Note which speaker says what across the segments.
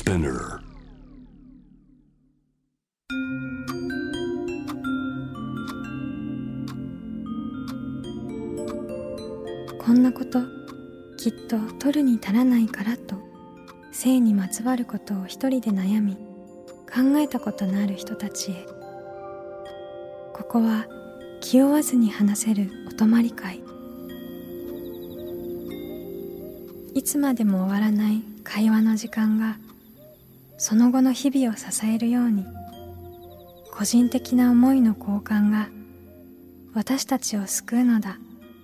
Speaker 1: Spinner.
Speaker 2: こんなこときっと取るに足らないからと性にまつわることを一人で悩み考えたことのある人たちへ、ここは気負わずに話せるお泊まり会。いつまでも終わらない会話の時間がその後の日々を支えるように、個人的な思いの交換が私たちを救うのだ。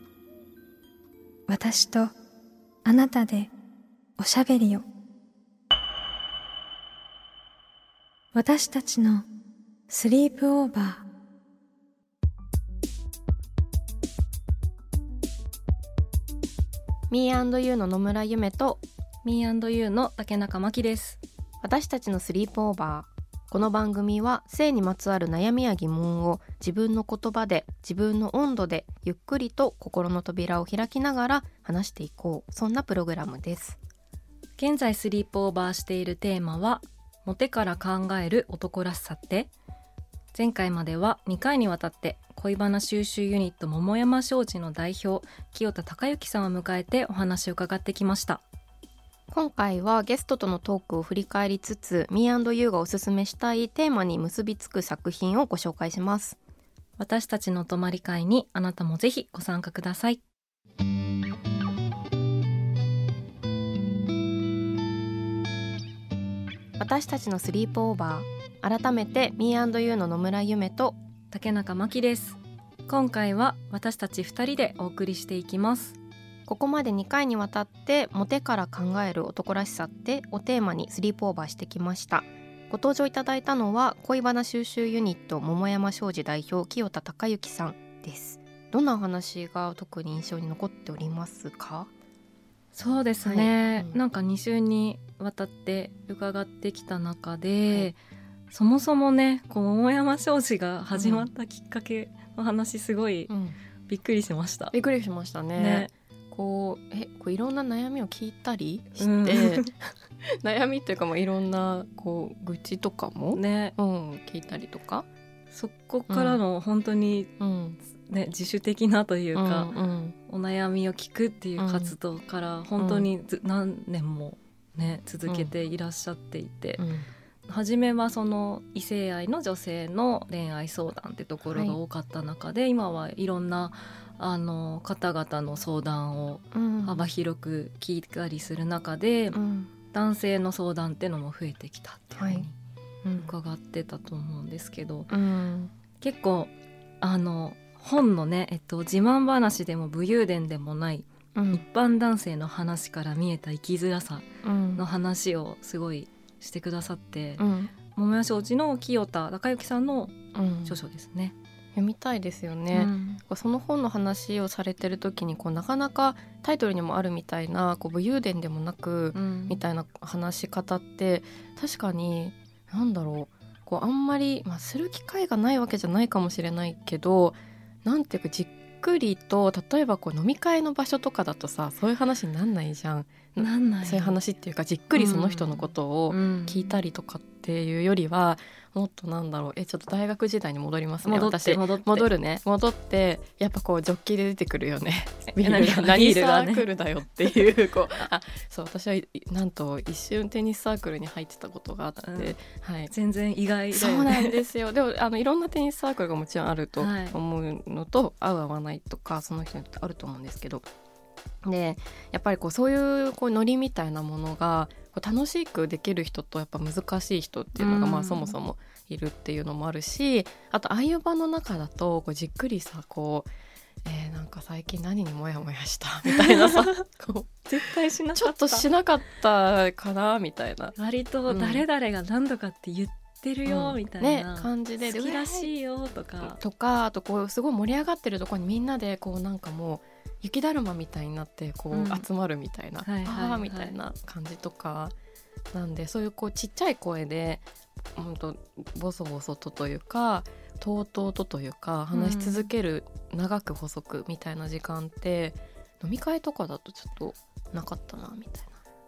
Speaker 2: 私とあなたでおしゃべりを。私たちのスリープオーバー。
Speaker 3: Me&You の野村ゆめと
Speaker 4: Me&You の竹中真希です。
Speaker 3: 私たちのスリープオーバー。この番組は性にまつわる悩みや疑問を自分の言葉で自分の温度でゆっくりと心の扉を開きながら話していこう、そんなプログラムです。
Speaker 4: 現在スリープオーバーしているテーマはモテから考える男らしさって。前回までは2回にわたって恋バナ収集ユニット桃山商事の代表清田孝之さんを迎えてお話を伺ってきました。
Speaker 3: 今回はゲストとのトークを振り返りつつ Me&You がおすすめしたいテーマに結びつく作品をご紹介します。
Speaker 4: 私たちの泊まり会にあなたもぜひご参加ください。
Speaker 3: 私たちのスリープオーバー。改めて Me&You の野村ゆめと
Speaker 4: 竹中真希です。今回は私たち2人でお送りしていきます。
Speaker 3: ここまで2回にわたってモテから考える男らしさってをテーマにスリープオーバーしてきました。ご登場いただいたのは恋バナ収集ユニット桃山商事代表清田孝之さんです。どんなお話が特に印象に残っておりますか？
Speaker 4: そうですね、
Speaker 3: はい、
Speaker 4: なんか2週にわたって伺ってきた中で、そもそもねこう桃山商事が始まったきっかけの話すごいびっくりしました。
Speaker 3: びっくりしましたね。こういろんな悩みを聞いたりして、悩みっていうかもういろんなこう愚痴とかも、聞いたりとか、
Speaker 4: そこからの本当に、自主的なというか、お悩みを聞くっていう活動から本当に何年も、続けていらっしゃっていて、初めはその異性愛の女性の恋愛相談ってところが多かった中で、今はいろんな方々の相談を幅広く聞いたりする中で、男性の相談ってのも増えてきたっていうふうに伺ってたと思うんですけど、結構本のね、自慢話でも武勇伝でもない、一般男性の話から見えた生きづらさの話をすごいしてくださって、桃山商事の清田孝之さんの著書ですね、
Speaker 3: 読みたいですよね、その本の話をされてる時になかなかタイトルにもあるみたいな武勇伝でもなく、みたいな話し方って確かにあんまり、する機会がないわけじゃないかもしれないけど、なんていうかじっくりと、例えば飲み会の場所とかだとさ、そういう話になんないじゃん。そういう話っていうかじっくりその人のことを聞いたりとかっていうよりは、もっとちょっと大学時代に戻りますね。戻ってやっぱジョッキで出てくるよね。ビールが何サークルだよっていうそう、私はなんと一瞬テニスサークルに入ってたことがあって、
Speaker 4: 全然意外だよね。
Speaker 3: そうなんですよ。でもいろんなテニスサークルがもちろんあると思うのと、合う合わないとかその人によってあると思うんですけど、でやっぱりそういうノリみたいなものが楽しくできる人とやっぱ難しい人っていうのがそもそもいるっていうのもあるし、あとああいう場の中だとじっくりさなんか最近何にモヤモヤしたみたいなさ
Speaker 4: 絶対しなかった、
Speaker 3: ちょっとしなかったかなみたいな、
Speaker 4: 割と誰々が何度かって言ってるよみたいな、
Speaker 3: 感じで
Speaker 4: 好きらしいよとか
Speaker 3: あとすごい盛り上がってるところにみんなでなんかもう雪だるまみたいになって集まるみたいな、みたいな感じとかなんで、そういうちっちゃい声で本当ボソボソというかとうとうというか話し続ける、長く細くみたいな時間って飲み会とかだとちょっとなかったなみたい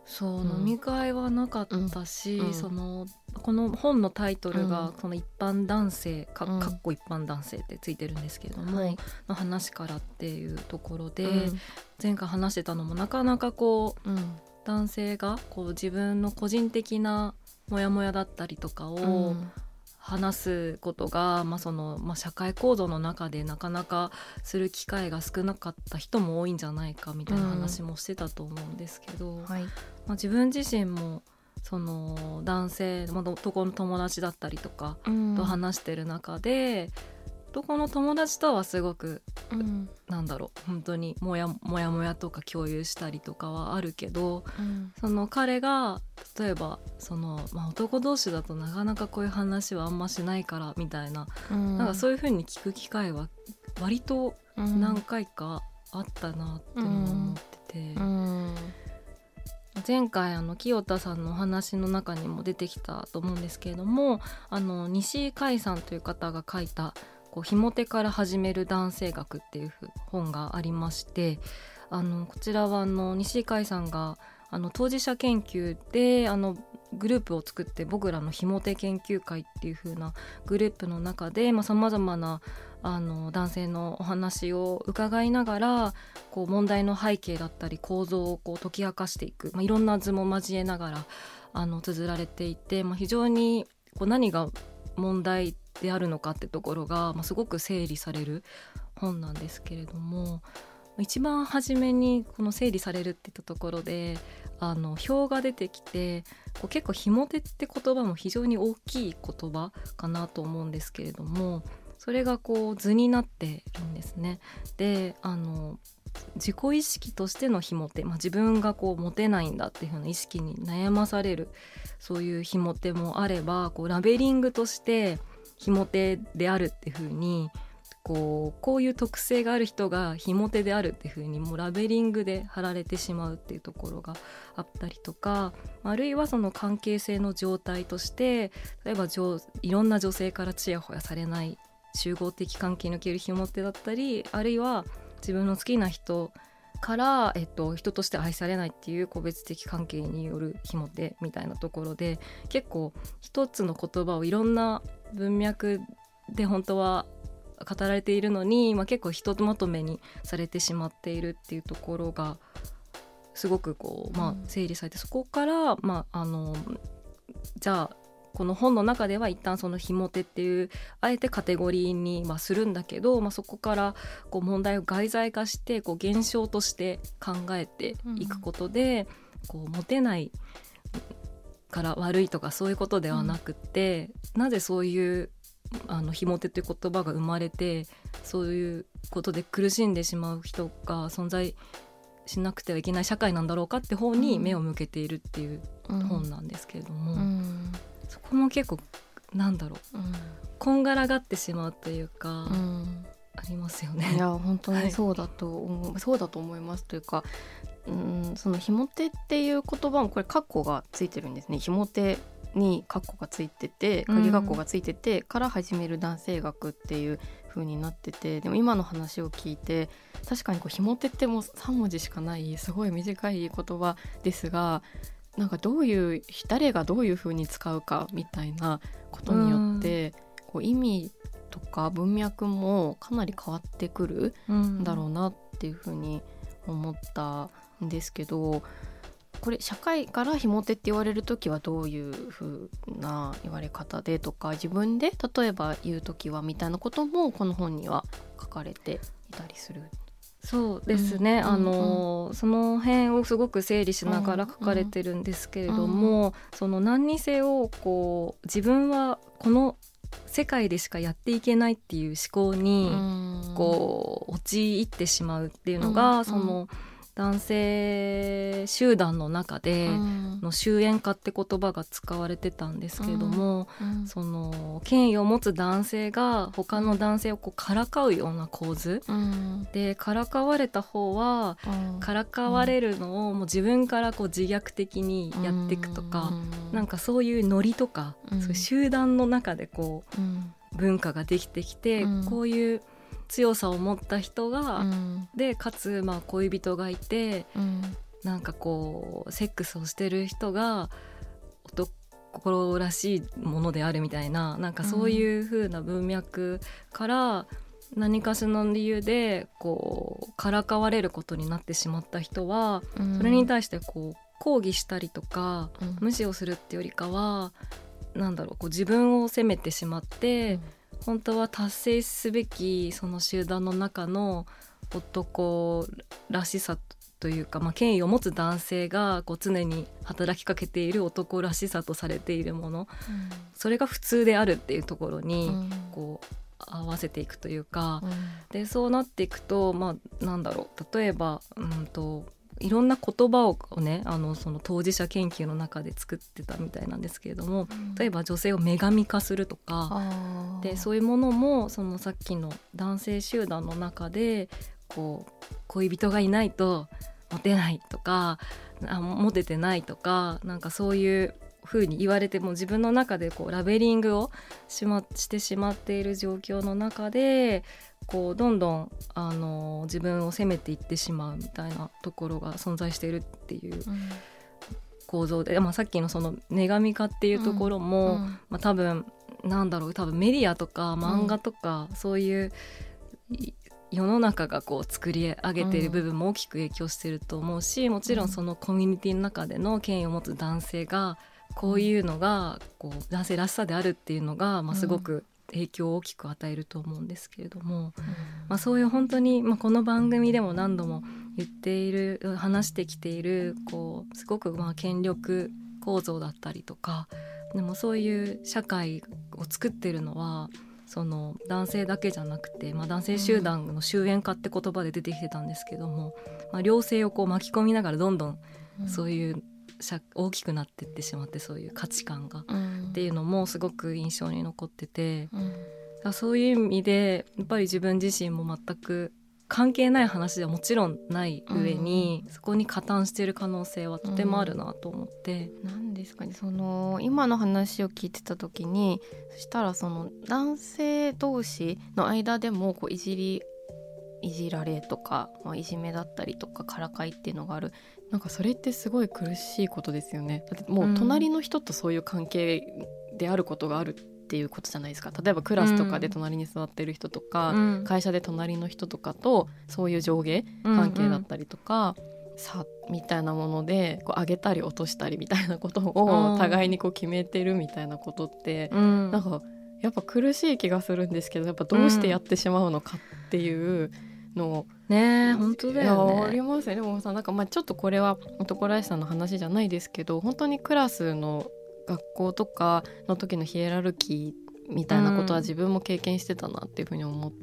Speaker 4: そう、飲み会はなかったし、この本のタイトルがその一般男性かっこ一般男性ってついてるんですけれども、の話からっていうところで、前回話してたのもなかなかこう、男性がこう自分の個人的なモヤモヤだったりとかを話すことが、社会構造の中でなかなかする機会が少なかった人も多いんじゃないかみたいな話もしてたと思うんですけど、自分自身もその男性、男の友達だったりとかと話してる中で、男の友達とはすごく、本当にもやもやとか共有したりとかはあるけど、その彼が例えば男同士だとなかなかこういう話はあんましないからみたいな、なんかそういう風に聞く機会は割と何回かあったなって思ってて、前回清田さんのお話の中にも出てきたと思うんですけれども、西井海さんという方が書いたひも手から始める男性学っていう本がありまして、こちらは西井海さんが当事者研究でグループを作って、僕らのひも手研究会っていう風なグループの中でさまざまな男性のお話を伺いながら問題の背景だったり構造を解き明かしていく、いろんな図も交えながら綴られていて、非常に何が問題であるのかってところが、すごく整理される本なんですけれども、一番初めにこの整理されるっていったところで表が出てきて、結構ひも手って言葉も非常に大きい言葉かなと思うんですけれども、それが図になってるんですね。で自己意識としてのひも手、自分が持てないんだっていう風な意識に悩まされる、そういうひも手もあれば、ラベリングとしてひも手であるっていう風にこういう特性がある人がひも手であるっていう風にもうラベリングで貼られてしまうっていうところがあったりとか、あるいはその関係性の状態として、例えばいろんな女性からちやほやされない集合的関係におけるひも手だったり、あるいは自分の好きな人から、人として愛されないっていう個別的関係によるひも手みたいなところで、結構一つの言葉をいろんな文脈で本当は語られているのに、結構ひとまとめにされてしまっているっていうところがすごく整理されて、そこから、じゃあこの本の中では一旦そのひも手っていうあえてカテゴリーにするんだけど、そこから問題を外在化して現象として考えていくことで、モテないから悪いとかそういうことではなくって、なぜそういうひも手という言葉が生まれて、そういうことで苦しんでしまう人が存在しなくてはいけない社会なんだろうかって方に目を向けているっていう本なんですけれども、そこも結構こんがらがってしまうというか、ありますよね。
Speaker 3: いや本当にそうだと思う、そうだと思いますというか、そのひも手っていう言葉もこれカッコがついてるんですね。ひも手にカッコがついてて、鍵カッコがついててから始める男性学っていう風になってて、でも今の話を聞いて確かにひも手ってもう3文字しかないすごい短い言葉ですが、誰がどういう風に使うかみたいなことによって、意味とか文脈もかなり変わってくるんだろうなっていう風に思ったんですけど、これ社会からひも手って言われるときはどういう風な言われ方でとか、自分で例えば言うときはみたいなこともこの本には書かれていたりする。
Speaker 4: そうですね、その辺をすごく整理しながら書かれてるんですけれども、その何にせよ自分はこの世界でしかやっていけないっていう思考に陥ってしまうっていうのが、その男性集団の中での終焉化って言葉が使われてたんですけれども、その権威を持つ男性が他の男性をからかうような構図、でからかわれた方はからかわれるのをもう自分から自虐的にやっていくとか、なんかそういうノリとか、そういう集団の中で文化ができてきて、こういう強さを持った人が、でかつ恋人がいて、 なんかこうセックスをしてる人が男らしいものであるみたいな、なんかそういう風な文脈から何かしらの理由でこうからかわれることになってしまった人は、それに対してこう抗議したりとか、無視をするってよりかはなんだろう、こう自分を責めてしまって、本当は達成すべきその集団の中の男らしさというか、権威を持つ男性がこう常に働きかけている男らしさとされているもの、それが普通であるっていうところにこう合わせていくというか、でそうなっていくと、なんだろう、例えばいろんな言葉をね、その当事者研究の中で作ってたみたいなんですけれども、例えば女性を女神化するとか、でそういうものもそのさっきの男性集団の中でこう恋人がいないとモテないとか、モテてないとか、なんかそういう風に言われても自分の中でこうラベリングをしてしまっている状況の中で、こうどんどん自分を責めていってしまうみたいなところが存在しているっていう構造で、さっきのその女神化っていうところも、多分メディアとか漫画とか、そういう世の中がこう作り上げている部分も大きく影響してると思うし、もちろんそのコミュニティの中での権威を持つ男性がこういうのがこう男性らしさであるっていうのが、すごく影響を大きく与えると思うんですけれども、そういう本当に、この番組でも何度も言っている話してきているこうすごく権力構造だったりとか、でもそういう社会を作っているのはその男性だけじゃなくて、男性集団の終焉化って言葉で出てきてたんですけども、両性をこう巻き込みながらどんどんそういう大きくなっていってしまって、そういう価値観が、っていうのもすごく印象に残ってて、そういう意味でやっぱり自分自身も全く関係ない話ではもちろんない上に、そこに加担している可能性はとてもあるなと思って、
Speaker 3: なんですかね、その今の話を聞いてた時に、そしたらその男性同士の間でもこういじられとか、いじめだったりとかからかいっていうのがある。なんかそれってすごい苦しいことですよね。だってもう隣の人とそういう関係であることがあるっていうことじゃないですか。例えばクラスとかで隣に座ってる人とか、会社で隣の人とかとそういう上下関係だったりとか、差みたいなものでこう上げたり落としたりみたいなことを互いにこう決めてるみたいなことって、なんかやっぱ苦しい気がするんですけど、やっぱどうしてやってしまうのかっていうの
Speaker 4: ね、本当だよね。
Speaker 3: ありますね。でもさ、なんかちょっとこれは男らしさの話じゃないですけど、本当にクラスの学校とかの時のヒエラルキーみたいなことは自分も経験してたなっていうふうに思って、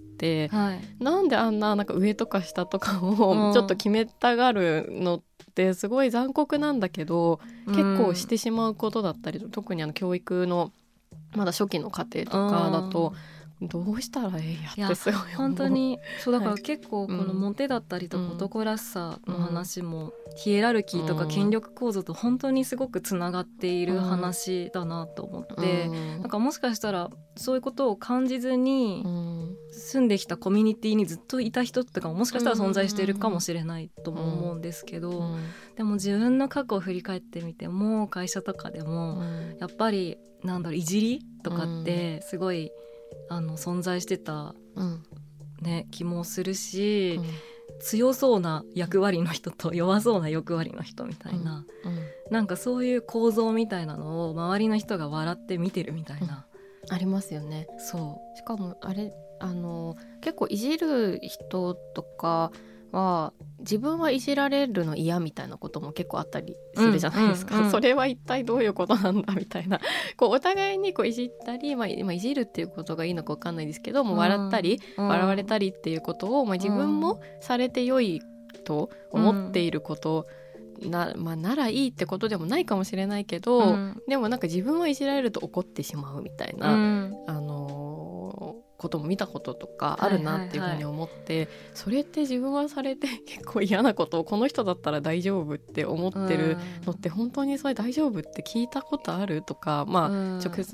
Speaker 3: なんでなんか上とか下とかをちょっと決めたがるのってすごい残酷なんだけど、結構してしまうことだったり、特に教育のまだ初期の過程とかだと、どうしたらいいやってすごい思う。
Speaker 4: 本当にそうだから、結構このモテだったりとか男らしさの話も、ヒエラルキーとか権力構造と本当にすごくつながっている話だなと思って、なんかもしかしたらそういうことを感じずに住んできたコミュニティにずっといた人とかももしかしたら存在しているかもしれないとも思うんですけど、でも自分の過去を振り返ってみても、会社とかでもやっぱりいじりとかってすごい存在してた、気もするし、強そうな役割の人と弱そうな役割の人みたいな、なんかそういう構造みたいなのを周りの人が笑って見てるみたいな、
Speaker 3: ありますよね。
Speaker 4: そう
Speaker 3: しかもあれ結構いじる人とかは自分はいじられるの嫌みたいなことも結構あったりするじゃないですか、それは一体どういうことなんだみたいな、こうお互いにこういじったり、いじるっていうことがいいのか分かんないですけども、笑ったり笑われたりっていうことを、自分もされて良いと思っていることならいいってことでもないかもしれないけど、でもなんか自分はいじられると怒ってしまうみたいな、ことも見たこととかあるなっていうふうに思って、それって自分はされて結構嫌なことをこの人だったら大丈夫って思ってるのって、本当にそれ大丈夫って聞いたことあるとか、直接言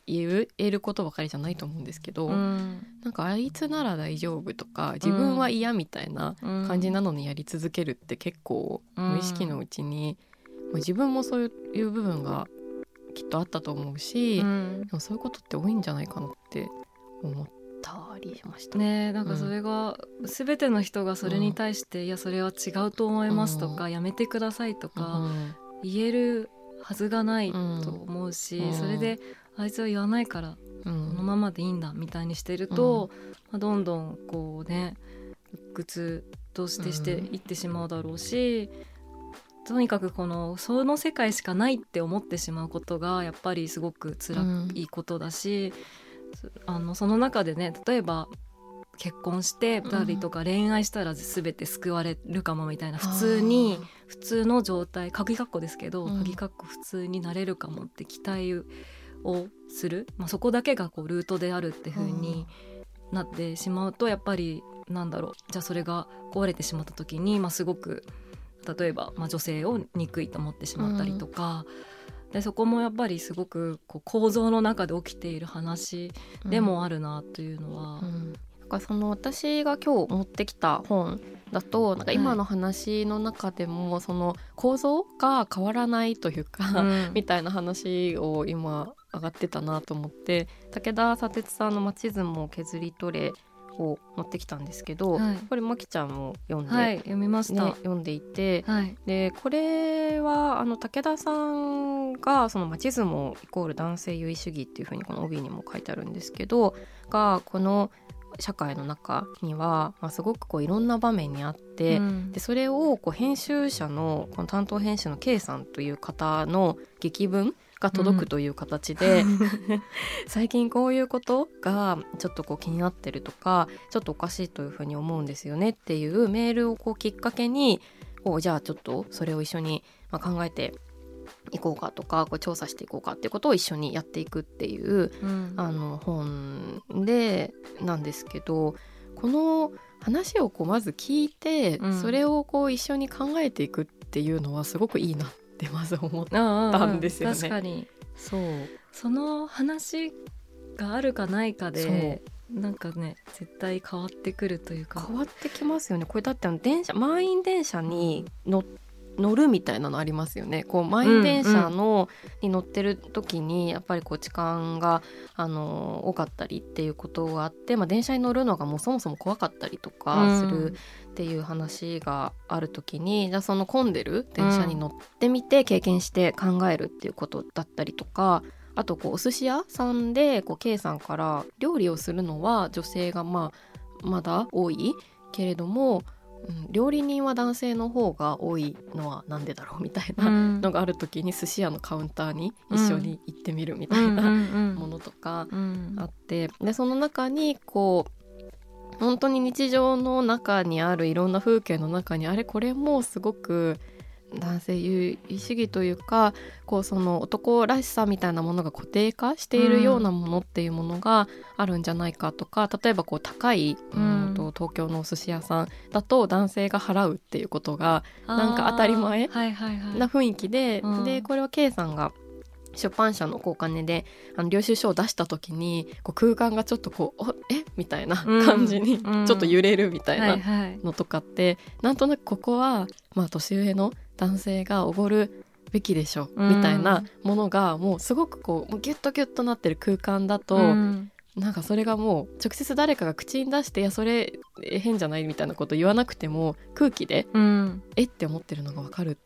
Speaker 3: 言えることばかりじゃないと思うんですけど、なんかあいつなら大丈夫とか自分は嫌みたいな感じなのにやり続けるって結構無意識のうちに、自分もそういう部分がきっとあったと思うし、でもそういうことって多いんじゃないかなって思ったりしました
Speaker 4: ね。なんかそれが、全ての人がそれに対して、いやそれは違うと思いますとか、やめてくださいとか、言えるはずがないと思うし、それであいつは言わないからこのままでいいんだみたいにしてると、どんどんこうね鬱屈としていってしまうだろうし、とにかくその世界しかないって思ってしまうことがやっぱりすごく辛いことだし、その中でね、例えば結婚してたりとか恋愛したら全て救われるかもみたいな、普通の状態、鍵括弧ですけど、鍵括弧普通になれるかもって期待をする、そこだけがこうルートであるって風になってしまうと、やっぱりなんだろう、じゃあそれが壊れてしまった時に、すごく例えば、女性を憎いと思ってしまったりとか、でそこもやっぱりすごくこう構造の中で起きている話でもあるなというのは、
Speaker 3: その私が今日持ってきた本だと、なんか今の話の中でもその構造が変わらないというか、みたいな話を今上がってたなと思って、武田砂鉄さんのマチズムを削り取れを持ってきたんですけど、これまきちゃんも読んで、
Speaker 4: 読みました、
Speaker 3: 読んでいて、でこれは武田さんがそのマチズムイコール男性優位主義っていう風にこの帯にも書いてあるんですけど、がこの社会の中には、すごくこういろんな場面にあって、でそれをこう編集者のこの担当編集の K さんという方の劇文が届くという形で、最近こういうことがちょっとこう気になってるとか、ちょっとおかしいというふうに思うんですよねっていうメールをこうきっかけに、じゃあちょっとそれを一緒に考えていこうかとか、こう調査していこうかっていうことを一緒にやっていくっていう、本でなんですけど、この話をこうまず聞いて、それをこう一緒に考えていくっていうのはすごくいいなってまず思ったんですよね。
Speaker 4: 確かにその話があるかないかでなんかね絶対変わってくるというか、
Speaker 3: 変わってきますよね。これだって満員電車に乗るみたいなのありますよね。こう満員電車に乗ってる時にやっぱりこう痴漢が多かったりっていうことがあって、電車に乗るのがもうそもそも怖かったりとかするっていう話がある時に、じゃあその混んでる電車に乗ってみて経験して考えるっていうことだったりとか、あとこうお寿司屋さんでこう K さんから料理をするのは女性がまだ多いけれども、料理人は男性の方が多いのはなんでだろうみたいなのがある時に、寿司屋のカウンターに一緒に行ってみるみたいなものとかあって、でその中にこう本当に日常の中にあるいろんな風景の中に、これもすごく男性優位主義というか、こうその男らしさみたいなものが固定化しているようなものっていうものがあるんじゃないかとか、例えばこう高い、東京のお寿司屋さんだと男性が払うっていうことがなんか当たり前な雰囲気で、でこれは K さんが出版社のお金で領収書を出した時にこう空間がちょっとこうみたいな感じにちょっと揺れるみたいなのとかって、なんとなくここは年上の男性がおごるべきでしょみたいなものがもうすごくこうギュッとギュッとなってる空間だと、なんかそれがもう直接誰かが口に出して、いやそれ変じゃないみたいなこと言わなくても空気で、って思ってるのが分かるって、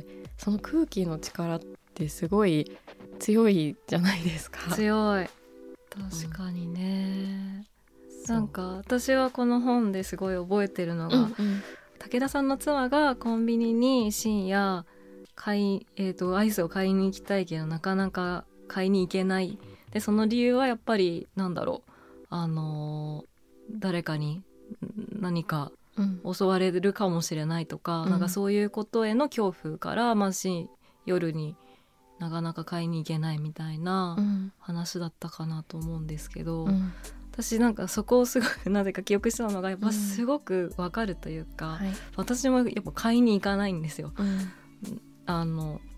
Speaker 3: その空気の力ってすごい強いじゃないですか。
Speaker 4: 強い、確かにね。なんか私はこの本ですごい覚えてるのが、武田さんの妻がコンビニに深夜アイスを買いに行きたいけどなかなか買いに行けない。でその理由はやっぱりなんだろう、誰かに何か襲われるかもしれないとか、なんかそういうことへの恐怖から、夜になかなか買いに行けないみたいな話だったかなと思うんですけど、私なんかそこをすごくなぜか記憶したのがやっぱすごくわかるというか、私もやっぱ買いに行かないんですよ。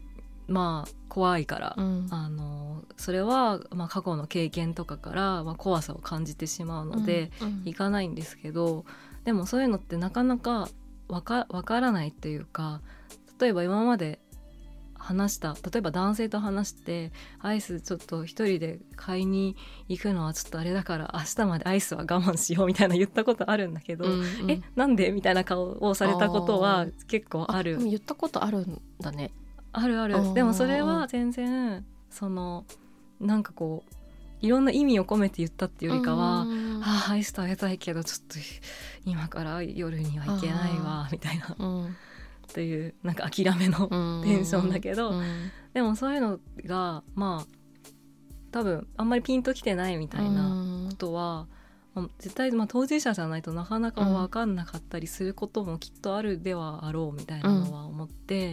Speaker 4: まあ怖いから、それはまあ過去の経験とかからまあ怖さを感じてしまうので行かないんですけど、でもそういうのってなかなかわからないっていうか、例えば今まで例えば男性と話してアイスちょっと一人で買いに行くのはちょっとあれだから明日までアイスは我慢しようみたいな言ったことあるんだけど、なんでみたいな顔をされたことは結構ある。
Speaker 3: 言ったことあるんだね。
Speaker 4: あるある。でもそれは全然なんかこういろんな意味を込めて言ったっていうよりかは、アイス食べたいけどちょっと今から夜には行けないわみたいな、というなんか諦めのテンションだけど、でもそういうのがまあ多分あんまりピンときてないみたいなことは、絶対当事者じゃないとなかなか分かんなかったりすることもきっとあるではあろうみたいなのは思って、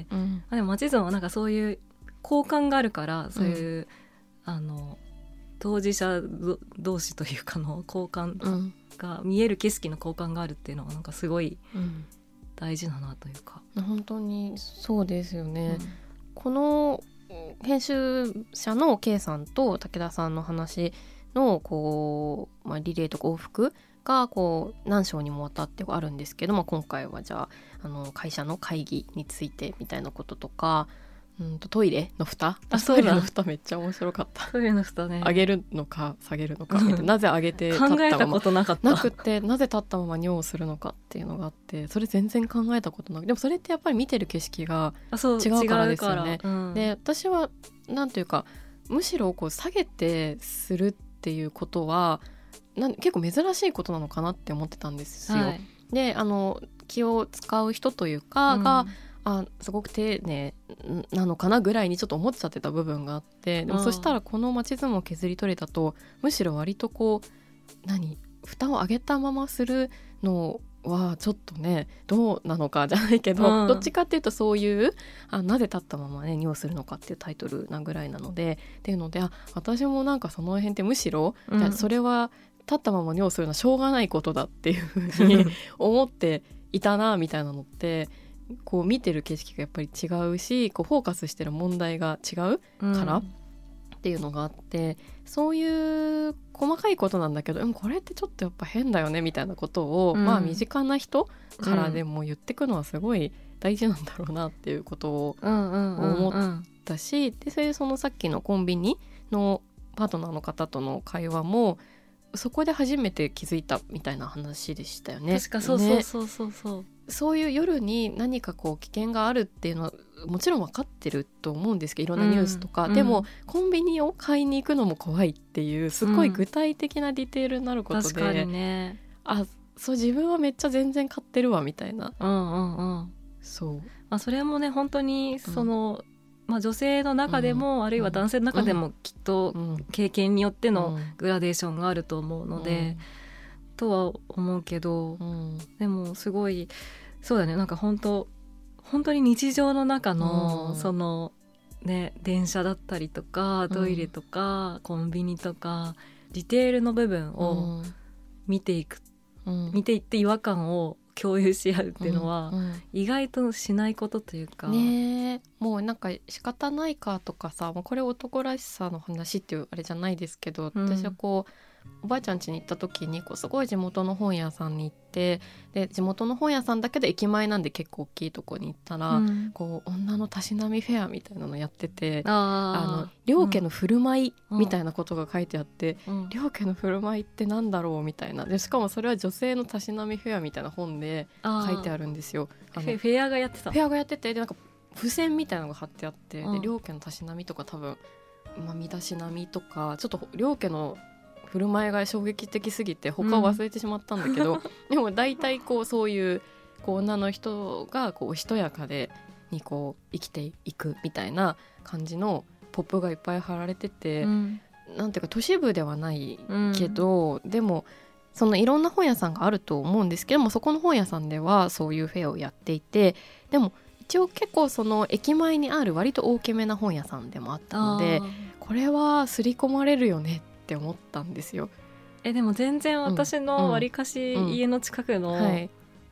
Speaker 4: でもマチズンはなんかそういう交換があるから、そういう、当事者同士というかの交換が、見える景色の交換があるっていうのはなんかすごい大事だなというか、
Speaker 3: 本当にそうですよね。この編集者の K さんと武田さんの話のこう、リレーとか往復がこう何章にもわたってあるんですけども、今回はじゃあ会社の会議についてみたいなこととか、トイレの蓋、トイレの蓋めっちゃ面白かった。
Speaker 4: トイレの蓋ね、
Speaker 3: 上げるのか下げるのかみたいな、なぜ上げて立ったまま
Speaker 4: 考えたことなかった。
Speaker 3: なくて、なぜ立ったまま尿をするのかっていうのがあって、それ全然考えたことなく、でもそれってやっぱり見てる景色が違うからですよね。で、私はなんていうか、むしろこう下げてするっていうことは結構珍しいことなのかなって思ってたんですよ。で、気を使う人というかが、すごく丁寧なのかなぐらいにちょっと思っちゃってた部分があって、でもそしたらこのマチズムを削り取れたと、むしろ割とこう蓋を上げたままするのはちょっとねどうなのかじゃないけど、どっちかっていうとそういうなぜ立ったままね尿するのかっていうタイトルなぐらいなのでっていうので、私もなんかその辺ってむしろ、じゃあそれは立ったまま尿するのはしょうがないことだっていうふうに思っていたなみたいなのってこう見てる景色がやっぱり違うし、こうフォーカスしてる問題が違うからっていうのがあって、そういう細かいことなんだけど、これってちょっとやっぱ変だよねみたいなことを、身近な人からでも言ってくのはすごい大事なんだろうなっていうことを思ったし、でそれでそのさっきのコンビニのパートナーの方との会話もそこで初めて気づいたみたいな話でしたよね。
Speaker 4: 確か
Speaker 3: そういう夜に何かこう危険があるっていうのはもちろん分かってると思うんですけど、いろんなニュースとか、でもコンビニを買いに行くのも怖いっていうすごい具体的なディテールになることで、
Speaker 4: 確かにね、
Speaker 3: そう自分はめっちゃ全然買ってるわみたいな、
Speaker 4: そう、それもね本当に女性の中でも、あるいは男性の中でもきっと経験によってのグラデーションがあると思うので、とは思うけど、でもすごいそうだね、なんか本当に日常の中の、電車だったりとかトイレとか、コンビニとかディテールの部分を見ていって違和感を共有し合うっていうのは、意外としないことというか、
Speaker 3: もうなんか仕方ないかとかさ、これ男らしさの話っていうあれじゃないですけど、私はこうおばあちゃん家に行った時にすごい地元の本屋さんに行って、で地元の本屋さんだけど駅前なんで結構大きいとこに行ったら、こう女のたしなみフェアみたいなのやってて、両家の振る舞いみたいなことが書いてあって、両家の振る舞いってなんだろうみたいな、でしかもそれは女性のたしなみフェアみたいな本で書いてあるんですよ。
Speaker 4: フェアがやって
Speaker 3: て、でなんか付箋みたいなのが貼ってあって、で両家のたしなみとか多分、身だしなみとかちょっと両家の振る舞いが衝撃的すぎて他を忘れてしまったんだけど、でも大体こうそういう女の人がこうおしとやかにこう生きていくみたいな感じのポップがいっぱい貼られてて、なんていうか都市部ではないけど、でもそのいろんな本屋さんがあると思うんですけども、そこの本屋さんではそういうフェアをやっていて、でも一応結構その駅前にある割と大きめな本屋さんでもあったので、これは刷り込まれるよねって思ったんですよ。
Speaker 4: でも全然私のわりかし家の近くの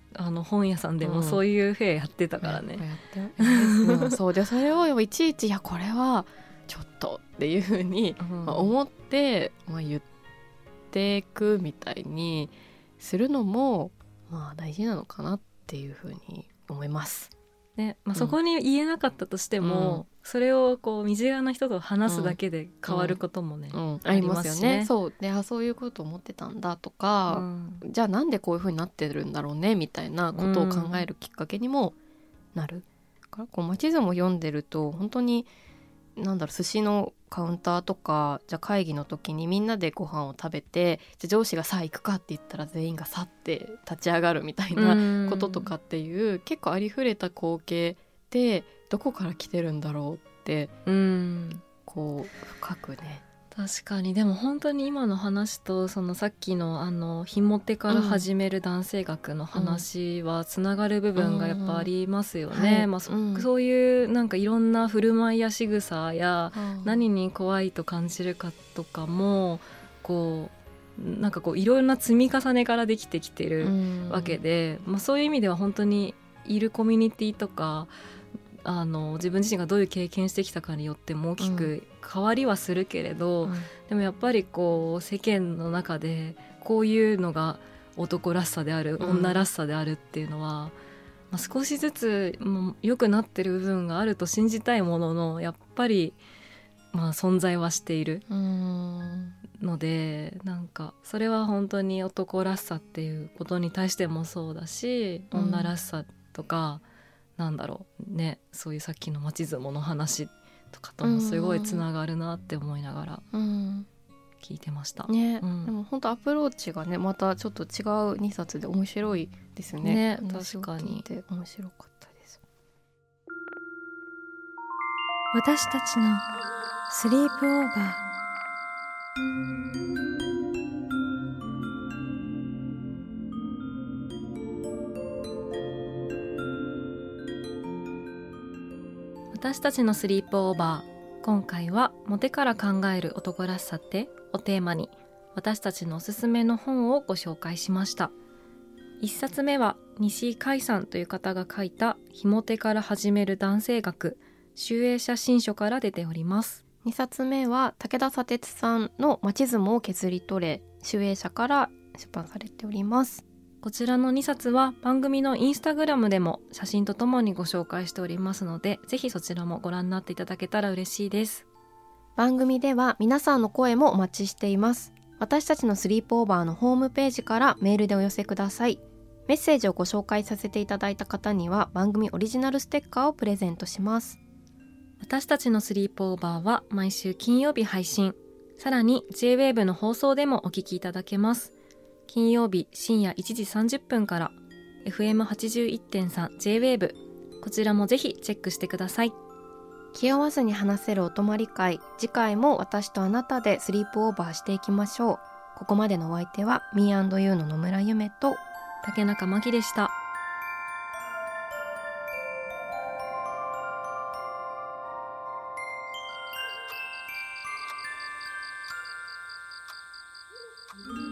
Speaker 4: 本屋さんでもそういうフェアやってたからね、
Speaker 3: そうで、それをいちいちいやこれはちょっとっていう風に思って、言っていくみたいにするのも大事なのかなっていう風に思います
Speaker 4: ね。そこに言えなかったとしても、それをこう身近な人と話すだけで変わることもね、
Speaker 3: ありますよね。そうで、そういうこと思ってたんだとか、じゃあなんでこういう風になってるんだろうねみたいなことを考えるきっかけにもなるから、こうマチズモ読んでると本当に寿司のカウンターとか、じゃあ会議の時にみんなでご飯を食べて、じゃあ上司がさあ行くかって言ったら全員がさって立ち上がるみたいなこととかっていう、結構ありふれた光景でどこから来てるんだろうって、こう深くね。
Speaker 4: 確かに。でも本当に今の話とそのさっきのひも手から始める男性学の話はつながる部分がやっぱありますよね。そういうなんかいろんな振る舞いや仕草や何に怖いと感じるかとかもこうなんかこういろんな積み重ねからできてきてるわけで、そういう意味では本当にいるコミュニティとか自分自身がどういう経験してきたかによっても大きく変わりはするけれど、でもやっぱりこう世間の中でこういうのが男らしさである、女らしさであるっていうのは、少しずつ良くなってる部分があると信じたいものの、やっぱり存在はしているので、なんかそれは本当に男らしさっていうことに対してもそうだし、女らしさとかなんだろうね、そういうさっきのマチズモの話とかともすごいつながるなって思いながら聞いてました、
Speaker 3: ね。でも本当アプローチがねまたちょっと違う2冊で面白いですね。
Speaker 4: 確かに
Speaker 3: 面白かったです。
Speaker 2: 私たちのスリープオーバー。
Speaker 4: 私たちのスリープオーバー。今回はモテから考える男らしさってをテーマに、私たちのおすすめの本をご紹介しました。1冊目は西井海さんという方が書いたひも手から始める男性学、集英社新書から出ております。
Speaker 3: 2冊目は武田砂鉄さんのマチズモを削り取れ、集英社から出版されております。
Speaker 4: こちらの2冊は番組のインスタグラムでも写真とともにご紹介しておりますので、ぜひそちらもご覧になっていただけたら嬉しいです。
Speaker 3: 番組では皆さんの声もお待ちしています。私たちのスリープオーバーのホームページからメールでお寄せください。メッセージをご紹介させていただいた方には番組オリジナルステッカーをプレゼントします。
Speaker 4: 私たちのスリープオーバーは毎週金曜日配信。さらに J-WAVE の放送でもお聞きいただけます。金曜日深夜1時30分から FM81.3 J-WAVE、 こちらもぜひチェックしてください。
Speaker 3: 気負わずに話せるお泊まり会、次回も私とあなたでスリープオーバーしていきましょう。ここまでのお相手は Me&You の野村ゆめと
Speaker 4: 竹中真希でした。
Speaker 2: うん。